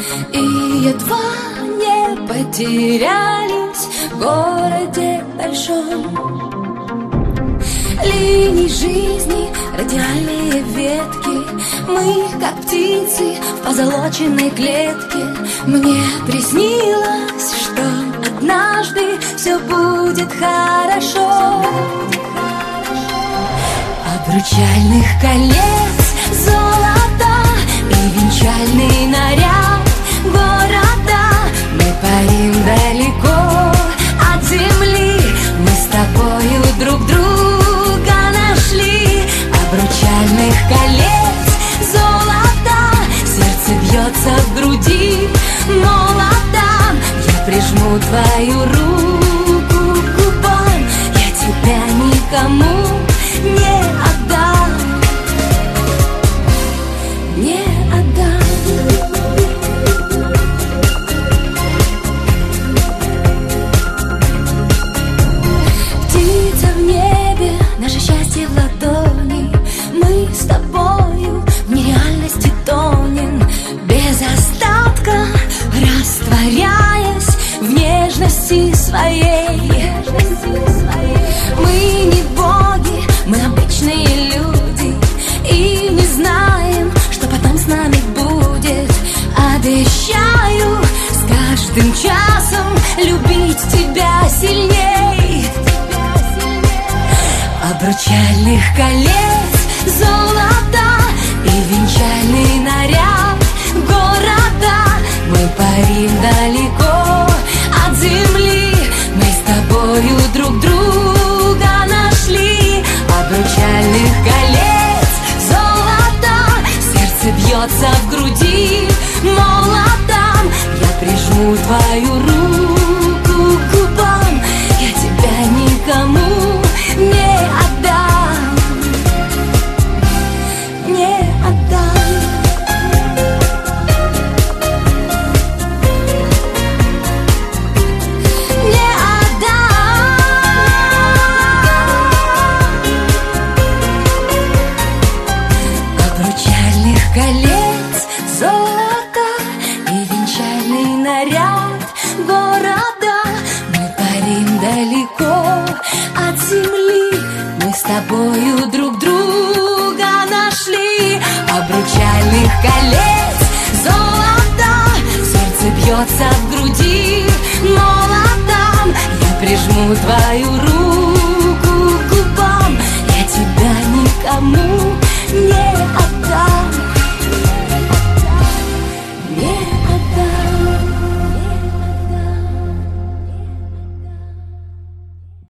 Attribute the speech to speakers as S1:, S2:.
S1: и едва не потерялись в городе большом. Линий жизни, радиальные ветки, мы, как птицы в позолоченной клетке. Мне приснилось, что однажды все будет хорошо. Обручальных колец золото и венчальный наряд города. Мы парим далеко от земли, мы с тобою друг друга нашли. Обручальных колец золото, сердце бьется в груди молото. Я прижму твою руку к губам, я тебя никому не отдам, не отдам. Птица в небе, наше счастье в ладони. Мы с тобою в нереальности тонем, без остатка растворяясь в нежности своей. Мы не боги, мы обычные люди, и не знаем, что потом с нами будет. Обещаю с каждым часом любить тебя сильней. Обручальных колец золото и венчальный наряд города. Мы парим далеко от земли, мы с тобою друг друга нашли. Обручальных колец золото, сердце бьется в груди молотом. Я прижму твою руку к губам, я тебя никому не отдам, не отдам. Колец золото и венчальный наряд города. Мы парим далеко от земли, мы с тобою друг друга нашли. Обручальных колец золото, сердце бьется в груди молотом. Я прижму твою руку к губам, я тебя никому не отдам, не отдам.